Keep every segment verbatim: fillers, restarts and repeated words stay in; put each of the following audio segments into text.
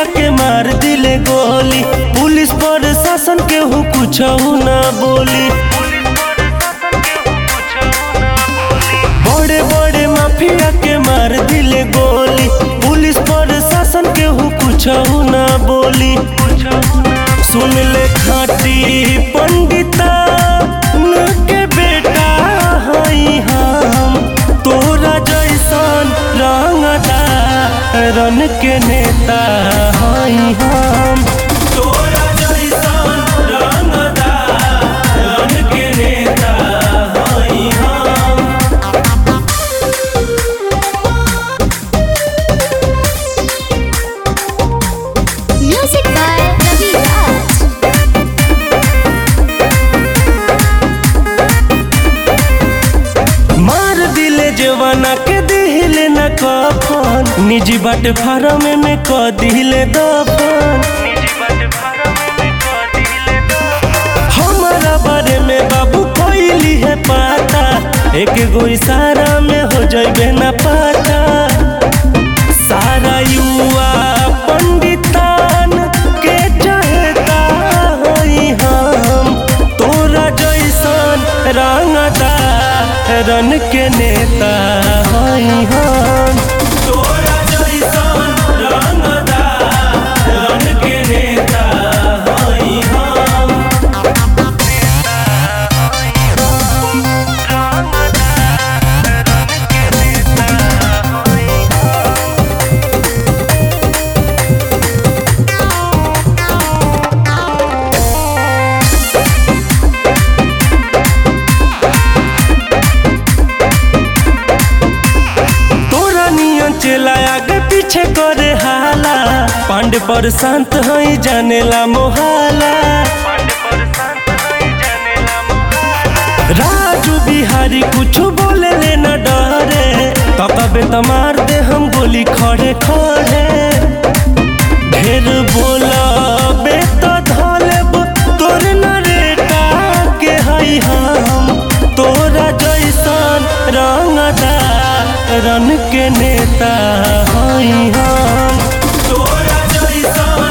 के मार दिले गोली। पुलिस प्रशासन के हु कुछ ना बोली। बड़े बड़े माफिया के मार दिले गोली। पुलिस प्रशासन के हु कुछ ना बोली। सुन ले खाटी पंडिता के बेटा हई हम, तोरा जैसन रंगदारन के नेता हई हम। तोरा जैसन रंगदारन के नेता हई हम। Music by Ravi Raj. मार दिले जवाना के दिले न कफन। निजी बाट फार्म में क दिले दफन। हमारा बारे में बाबू कोइली है पाता। एक गो इशारा में हो जाइबे न पाता। सारा युवा पंडितान के चाहता हई हम, तोरा जैसन रंगदारन के नेता हई हम। तोरा जैसन रंगदारन के नेता हई हम। चला आगे पीछे करे हाला। पांडे पर शांत हई जानेला मोहाला। राजू बिहारी कुछ बोले ले न डरे। तबे त मार दे हम गोली खड़े खड़े। ढेर बोला बे तो धलेब तोर नरेटा के हई हम। तोरा जैसन रंगदारन के नेता हई हम। तोरा जैसन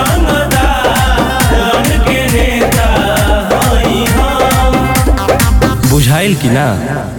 रंगदारन के नेता हई हम। बुझाइल कि ना?